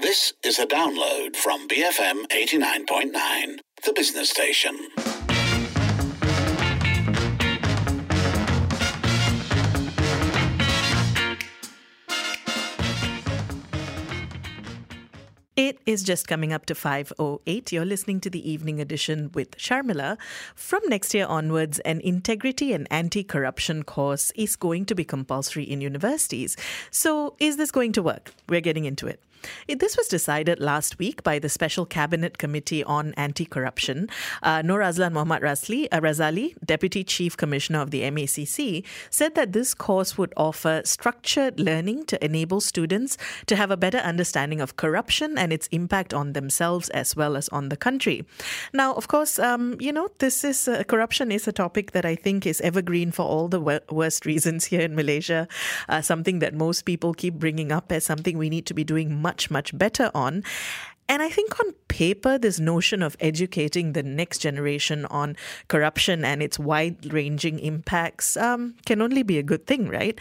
This is a download from BFM 89.9, the business station. It is just coming up to 5:08. You're listening to the evening edition with Sharmila. From next year onwards, an integrity and anti-corruption course is going to be compulsory in universities. So is this going to work? We're getting into it. This was decided last week by the Special Cabinet Committee on Anti-Corruption. Noor Azlan Mohammad Razali, Deputy Chief Commissioner of the MACC, said that this course would offer structured learning to enable students to have a better understanding of corruption and its impact on themselves as well as on the country. Now, of course, this is corruption is a topic that I think is evergreen for all the worst reasons here in Malaysia. Something that most people keep bringing up as something we need to be doing much better on. And I think on paper, this notion of educating the next generation on corruption and its wide-ranging impacts can only be a good thing, right?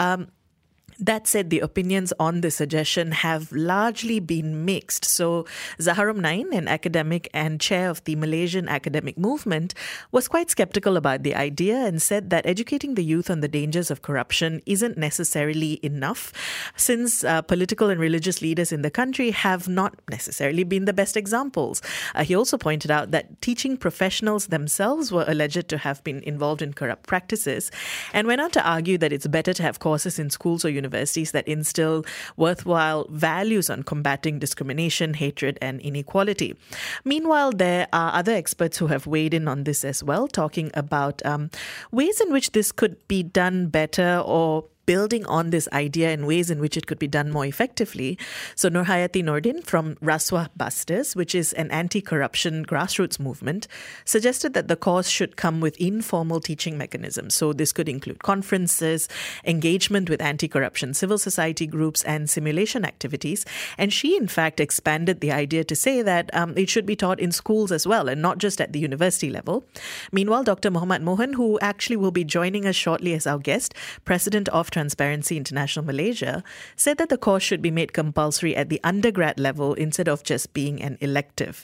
That said, the opinions on the suggestion have largely been mixed. So Zaharom Nain, an academic and chair of the Malaysian academic movement, was quite skeptical about the idea and said that educating the youth on the dangers of corruption isn't necessarily enough, since political and religious leaders in the country have not necessarily been the best examples. He also pointed out that teaching professionals themselves were alleged to have been involved in corrupt practices, and went on to argue that it's better to have courses in schools or universities that instill worthwhile values on combating discrimination, hatred, and inequality. Meanwhile, there are other experts who have weighed in on this as well, talking about ways in which this could be done better or building on this idea in ways in which it could be done more effectively. So Nur Hayati Nordin from Rasuah Busters, which is an anti-corruption grassroots movement, suggested that the course should come with informal teaching mechanisms. So this could include conferences, engagement with anti-corruption civil society groups, and simulation activities. And she, in fact, expanded the idea to say that it should be taught in schools as well, and not just at the university level. Meanwhile, Dr. Muhammad Mohan, who actually will be joining us shortly as our guest, president of Transparency International Malaysia, said that the course should be made compulsory at the undergrad level instead of just being an elective.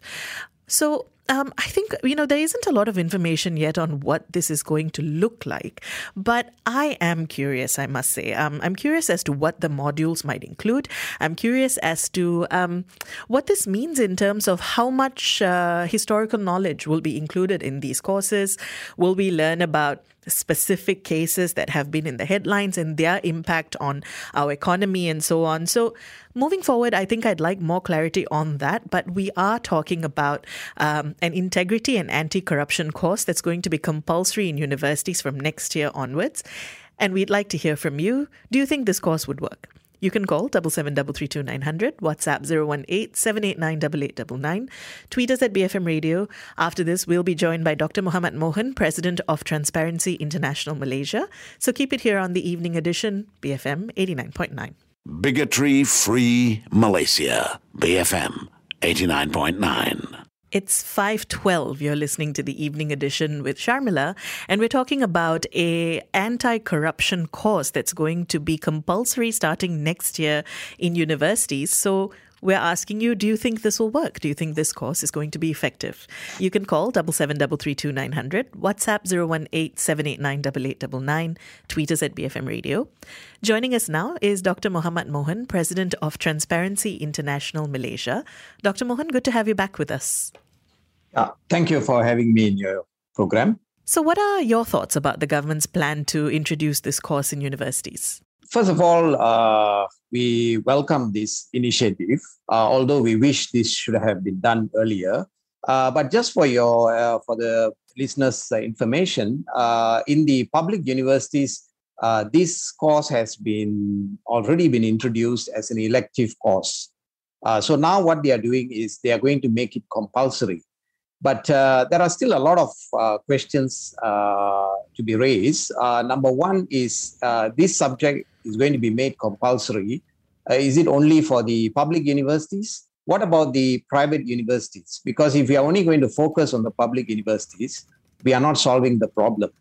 So I think, there isn't a lot of information yet on what this is going to look like, but I am curious, I must say. I'm curious as to what the modules might include. I'm curious as to what this means in terms of how much historical knowledge will be included in these courses. Will we learn about specific cases that have been in the headlines and their impact on our economy and so on? So moving forward, I think I'd like more clarity on that. But we are talking about an integrity and anti-corruption course that's going to be compulsory in universities from next year onwards. And we'd like to hear from you. Do you think this course would work? You can call 77332900, WhatsApp 018-789-8899, tweet us at BFM Radio. After this, we'll be joined by Dr. Muhammad Mohan, President of Transparency International Malaysia. So keep it here on the evening edition, BFM 89.9. Bigotry-free Malaysia, BFM 89.9. It's 5:12. You're listening to the evening edition with Sharmila, and we're talking about a anti-corruption course that's going to be compulsory starting next year in universities. So we're asking you, do you think this will work? Do you think this course is going to be effective? You can call 77332900, WhatsApp 018-789-8899, tweet us at BFM Radio. Joining us now is Dr. Muhammad Mohan, President of Transparency International Malaysia. Dr. Mohan, good to have you back with us. Thank you for having me in your program. So what are your thoughts about the government's plan to introduce this course in universities? First of all, we welcome this initiative, although we wish this should have been done earlier. But just for the listeners' information, in the public universities, this course has already been introduced as an elective course. So now what they are doing is they are going to make it compulsory. But there are still a lot of questions to be raised. Number one is this subject is going to be made compulsory. Is it only for the public universities? What about the private universities? Because if we are only going to focus on the public universities, we are not solving the problem.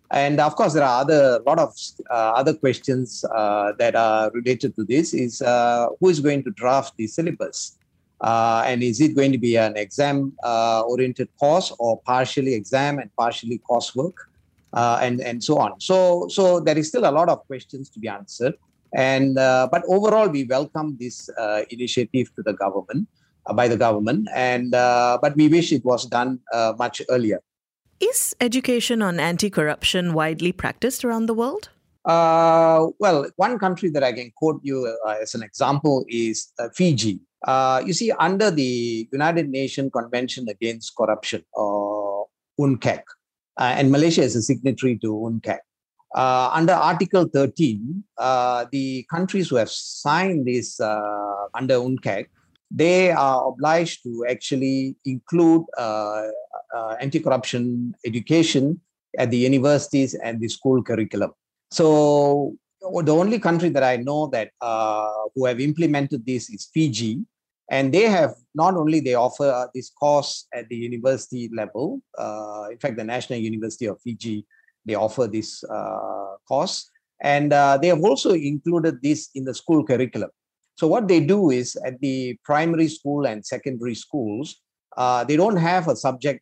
And of course, there are a lot of other questions that are related to this. Is who is going to draft the syllabus, and is it going to be an exam-oriented course or partially exam and partially coursework, and so on. So there is still a lot of questions to be answered. And but overall, we welcome this initiative to the government by the government, and but we wish it was done much earlier. Is education on anti-corruption widely practiced around the world? Well, one country that I can quote you as an example is Fiji. You see, under the United Nations Convention Against Corruption, or UNCAC, and Malaysia is a signatory to UNCAC. Under Article 13, the countries who have signed this under UNCAC, they are obliged to actually include anti-corruption education at the universities and the school curriculum. So the only country that I know that who have implemented this is Fiji, and they have not only they offer this course at the university level. In fact, the National University of Fiji, they offer this course, and they have also included this in the school curriculum. So what they do is at the primary school and secondary schools, they don't have a subject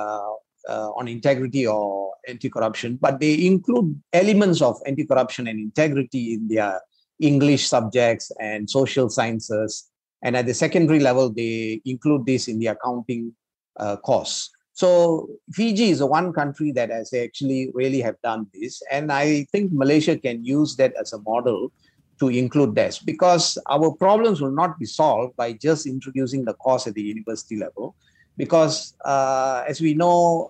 on integrity or anti-corruption, but they include elements of anti-corruption and integrity in their English subjects and social sciences. And at the secondary level, they include this in the accounting course. So Fiji is the one country that has actually really have done this. And I think Malaysia can use that as a model to include this, because our problems will not be solved by just introducing the course at the university level. Because as we know,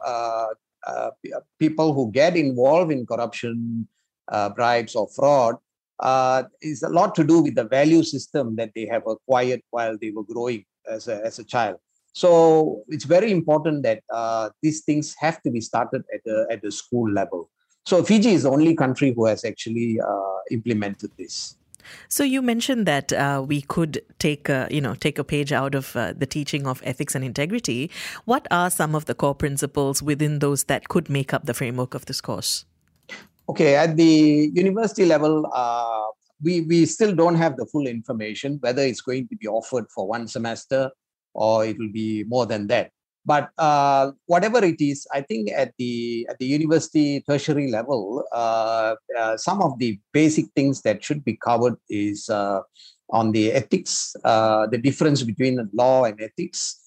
people who get involved in corruption, bribes or fraud, is a lot to do with the value system that they have acquired while they were growing as a child. So it's very important that these things have to be started at the school level. So Fiji is the only country who has actually implemented this. So you mentioned that we could take a page out of the teaching of ethics and integrity. What are some of the core principles within those that could make up the framework of this course? Okay, at the university level, we still don't have the full information whether it's going to be offered for one semester or it will be more than that. But whatever it is, I think at the university tertiary level, some of the basic things that should be covered is on the ethics, the difference between law and ethics,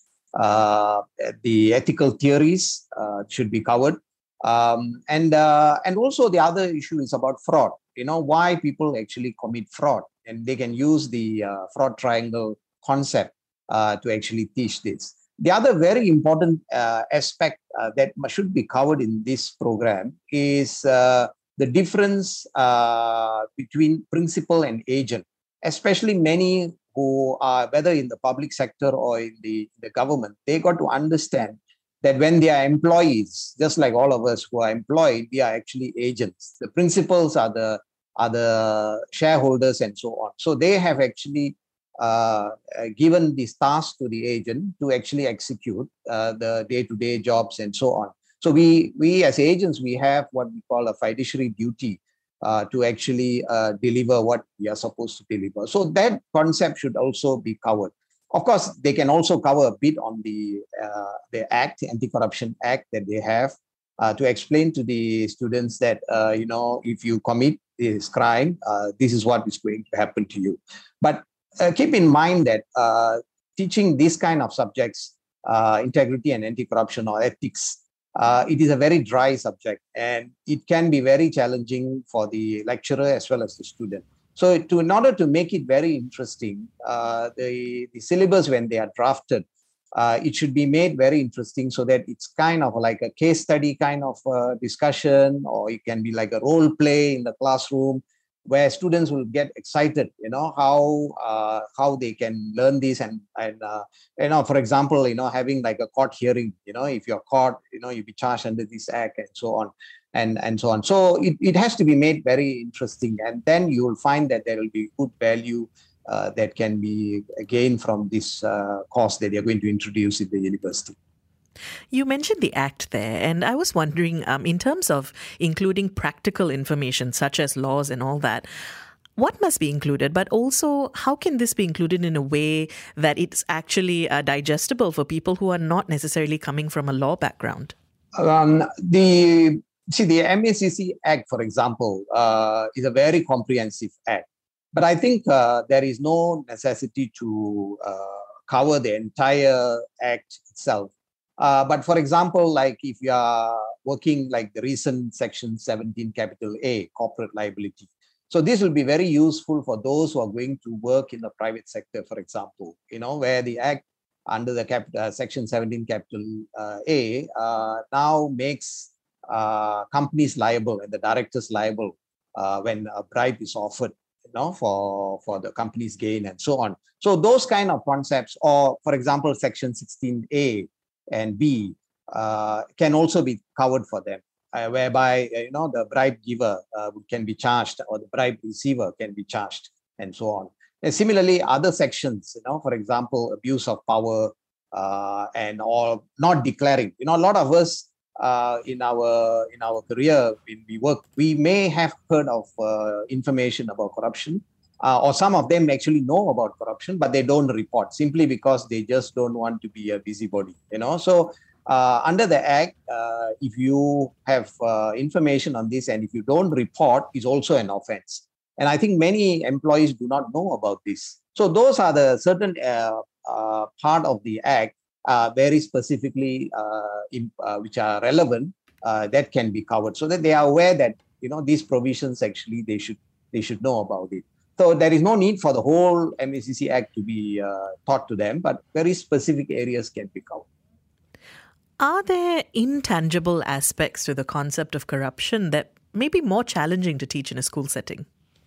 the ethical theories should be covered, and also the other issue is about fraud. Why people actually commit fraud, and they can use the fraud triangle concept to actually teach this. The other very important aspect that should be covered in this program is the difference between principal and agent, especially many who are, whether in the public sector or in the government, they got to understand that when they are employees, just like all of us who are employed, we are actually agents. The principals are the shareholders and so on. So they have actually given this task to the agent to actually execute the day-to-day jobs and so on. So we as agents, we have what we call a fiduciary duty to actually deliver what we are supposed to deliver. So that concept should also be covered. Of course, they can also cover a bit on the act, the Anti-Corruption Act that they have, to explain to the students that, if you commit this crime, this is what is going to happen to you. But keep in mind that teaching these kind of subjects, integrity and anti-corruption or ethics, it is a very dry subject, and it can be very challenging for the lecturer as well as the student. So in order to make it very interesting, the syllabus, when they are drafted, it should be made very interesting so that it's kind of like a case study kind of discussion, or it can be like a role play in the classroom, where students will get excited, how they can learn this, and for example, having like a court hearing, if you're caught, you'll be charged under this act and so on, and so on. So it has to be made very interesting, and then you will find that there will be good value that can be gained from this course that they're going to introduce in the university. You mentioned the Act there, and I was wondering, in terms of including practical information such as laws and all that, what must be included, but also how can this be included in a way that it's actually digestible for people who are not necessarily coming from a law background? The MACC Act, for example, is a very comprehensive act. But I think there is no necessity to cover the entire act itself. But for example, like if you are working like the recent Section 17 capital A, corporate liability. So this will be very useful for those who are going to work in the private sector, for example, where the act under the Section 17 capital A now makes companies liable and the directors liable when a bribe is offered, for the company's gain and so on. So those kind of concepts, or for example, Section 16A and B can also be covered for them. Whereby the bribe giver can be charged or the bribe receiver can be charged and so on. And similarly, other sections, for example, abuse of power and or not declaring. A lot of us in our career when we work, we may have heard of information about corruption, or some of them actually know about corruption, but they don't report simply because they just don't want to be a busybody. So. Under the Act, if you have information on this and if you don't report, is also an offense. And I think many employees do not know about this. So those are the certain part of the Act very specifically which are relevant that can be covered, so that they are aware that these provisions actually they should know about it. So there is no need for the whole MACC Act to be taught to them, but very specific areas can be covered. Are there intangible aspects to the concept of corruption that may be more challenging to teach in a school setting?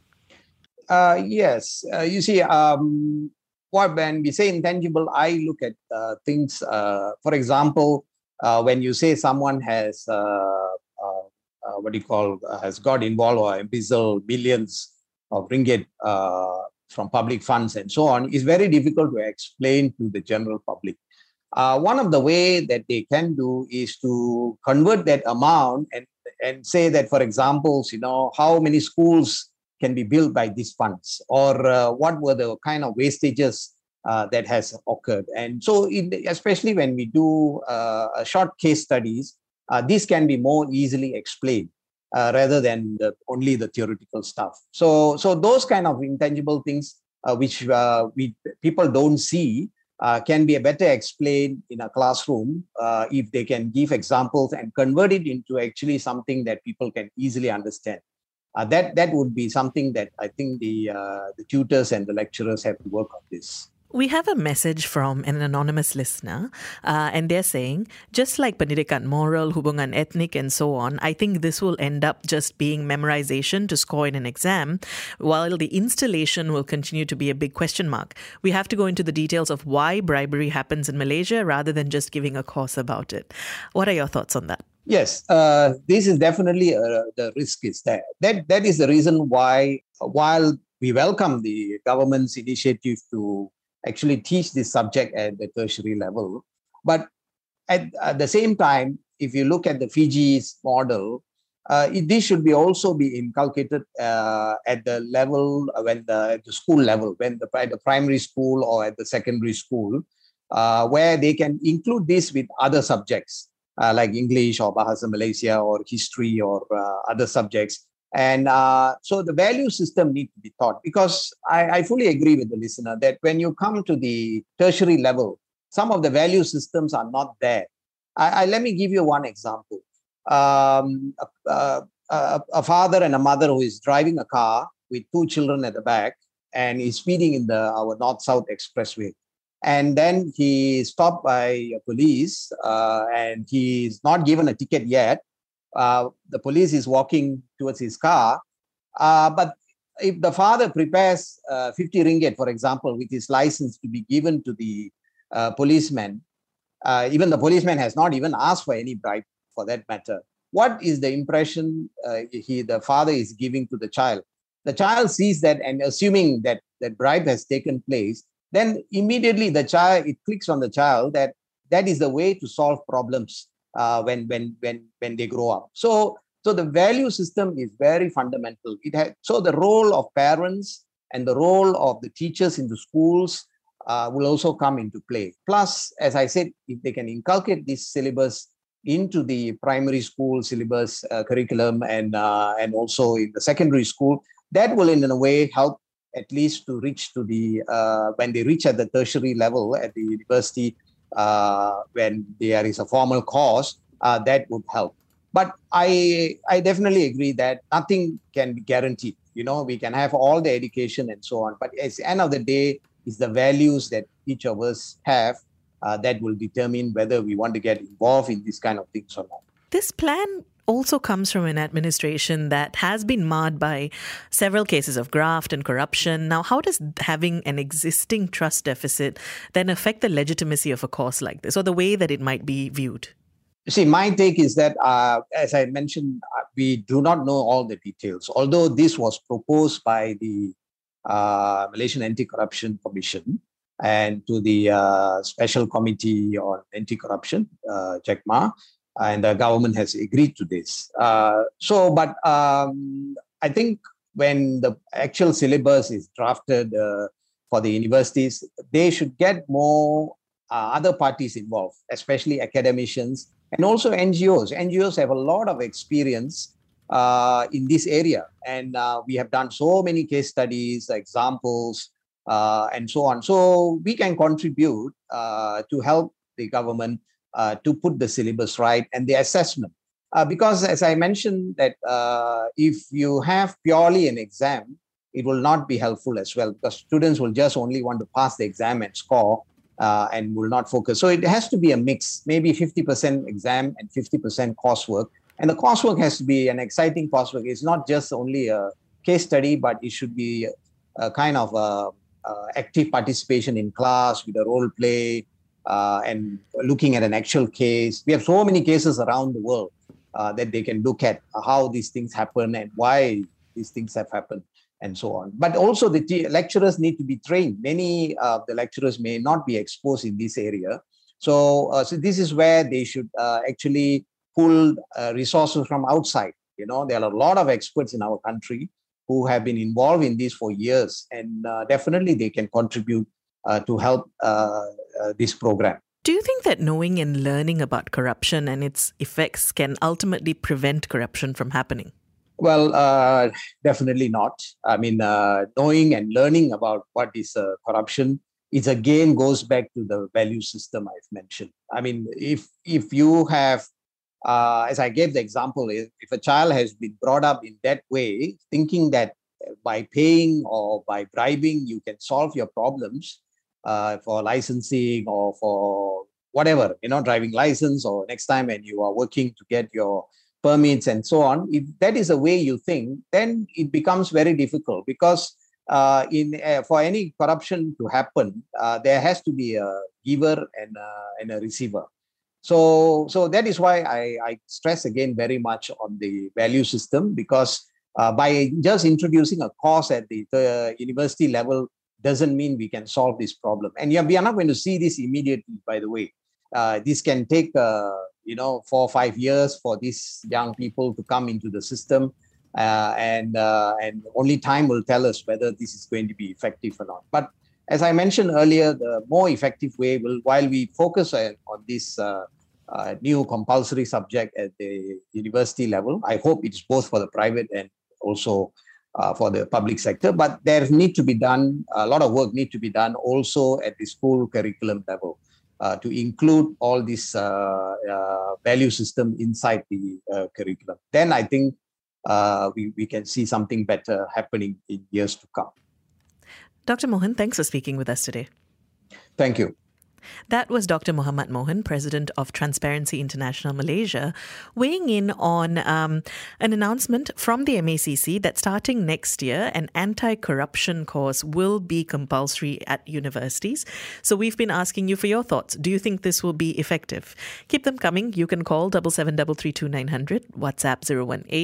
Yes. You see, when we say intangible, I look at things, for example, when you say someone has, has got involved or embezzled billions of ringgit from public funds and so on, is very difficult to explain to the general public. One of the way that they can do is to convert that amount and say that, for example, how many schools can be built by these funds, or what were the kind of wastages that has occurred. And so especially when we do short case studies, this can be more easily explained rather than only the theoretical stuff. So those kind of intangible things which people don't see can be better explained in a classroom if they can give examples and convert it into actually something that people can easily understand. That would be something that I think the tutors and the lecturers have to work on this. We have a message from an anonymous listener, and they're saying, just like pendidikan moral, hubungan ethnic, and so on, I think this will end up just being memorization to score in an exam, while the installation will continue to be a big question mark. We have to go into the details of why bribery happens in Malaysia rather than just giving a course about it. What are your thoughts on that? Yes, this is definitely the risk is there. That is the reason why, while we welcome the government's initiative to actually teach this subject at the tertiary level, but at the same time, if you look at the Fiji's model, this should be also be inculcated at the level at the school level, at the primary school or at the secondary school, where they can include this with other subjects like English or Bahasa Malaysia or history or other subjects. And so the value system needs to be taught, because I fully agree with the listener that when you come to the tertiary level, some of the value systems are not there. Let me give you one example. A father and a mother who is driving a car with two children at the back and is speeding in our North-South Expressway. And then he is stopped by police and he is not given a ticket yet. The police is walking towards his car. But if the father prepares 50 ringgit, for example, with his license to be given to the policeman, even the policeman has not even asked for any bribe for that matter, what is the impression the father is giving to the child? The child sees that, and assuming that bribe has taken place, then immediately it clicks on the child that that is the way to solve problems when they grow up. So the value system is very fundamental. So the role of parents and the role of the teachers in the schools will also come into play. Plus, as I said, if they can inculcate this syllabus into the primary school syllabus curriculum and also in the secondary school, that will in a way help at least to reach to the when they reach at the tertiary level at the university, when there is a formal course, that would help. But I definitely agree that nothing can be guaranteed. We can have all the education and so on, but at the end of the day, it's the values that each of us have that will determine whether we want to get involved in this kind of things or not. This plan also comes from an administration that has been marred by several cases of graft and corruption. Now, how does having an existing trust deficit then affect the legitimacy of a course like this, or the way that it might be viewed? See, my take is that, as I mentioned, we do not know all the details. Although this was proposed by the Malaysian Anti-Corruption Commission and to the Special Committee on Anti-Corruption, JECMA, and the government has agreed to this. But I think when the actual syllabus is drafted for the universities, they should get more other parties involved, especially academicians and also NGOs. NGOs have a lot of experience in this area. And we have done so many case studies, examples, and so on. So we can contribute to help the government to put the syllabus right and the assessment. Because as I mentioned, that if you have purely an exam, it will not be helpful as well, because students will just only want to pass the exam and score and will not focus. So it has to be a mix, maybe 50% exam and 50% coursework. And the coursework has to be an exciting coursework. It's not just only a case study, but it should be a kind of active participation in class with a role play and looking at an actual case. We have so many cases around the world that they can look at how these things happen and why these things have happened and so on. But also the lecturers need to be trained. Many of the lecturers may not be exposed in this area. So this is where they should actually pull resources from outside. There are a lot of experts in our country who have been involved in this for years, and definitely they can contribute to help this program. Do you think that knowing and learning about corruption and its effects can ultimately prevent corruption from happening? Well, definitely not. I mean, knowing and learning about what is corruption, it again goes back to the value system I've mentioned. I mean, if you have, as I gave the example, if a child has been brought up in that way, thinking that by paying or by bribing, you can solve your problems for licensing or for whatever, driving license, or next time when you are working to get your permits and so on, if that is the way you think, then it becomes very difficult, because for any corruption to happen, there has to be a giver and a receiver. So that is why I stress again very much on the value system, because by just introducing a course at the university level doesn't mean we can solve this problem. And we are not going to see this immediately, by the way. This can take 4 or 5 years for these young people to come into the system, and only time will tell us whether this is going to be effective or not. But as I mentioned earlier, the more effective way will, while we focus on this new compulsory subject at the university level, I hope it's both for the private and also for the public sector, but there need to be done, a lot of work need to be done also at the school curriculum level to include all this value system inside the curriculum. Then I think we can see something better happening in years to come. Dr. Mohan, thanks for speaking with us today. Thank you. That was Dr. Muhammad Mohan, President of Transparency International Malaysia, weighing in on an announcement from the MACC that starting next year, an anti-corruption course will be compulsory at universities. So we've been asking you for your thoughts. Do you think this will be effective? Keep them coming. You can call 77332900, WhatsApp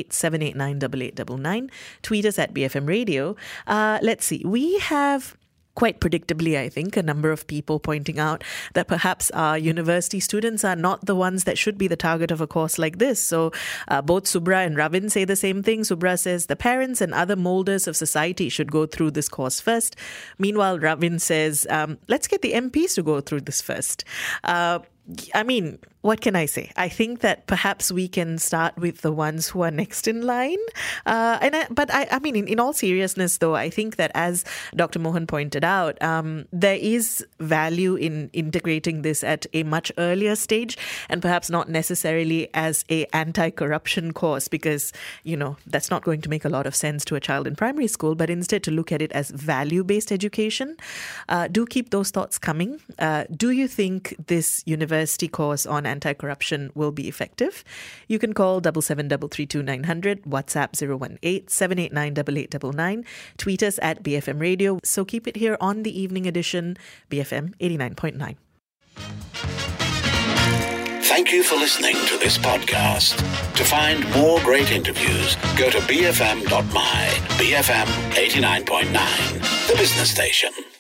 018-789-8899, tweet us at BFM Radio. Let's see. We have quite predictably, I think, a number of people pointing out that perhaps our university students are not the ones that should be the target of a course like this. So both Subra and Ravin say the same thing. Subra says the parents and other molders of society should go through this course first. Meanwhile, Ravin says, let's get the MPs to go through this first. I mean, what can I say? I think that perhaps we can start with the ones who are next in line. But I mean, in all seriousness, though, I think that as Dr. Mohan pointed out, there is value in integrating this at a much earlier stage and perhaps not necessarily as a anti-corruption course because, that's not going to make a lot of sense to a child in primary school, but instead to look at it as value-based education. Do keep those thoughts coming. Do you think this university course on anti-corruption will be effective? You can call 77332900, WhatsApp 018-789-8899, tweet us at BFM Radio. So keep it here on the Evening Edition, BFM 89.9. Thank you for listening to this podcast. To find more great interviews, go to bfm.my, BFM 89.9, the business station.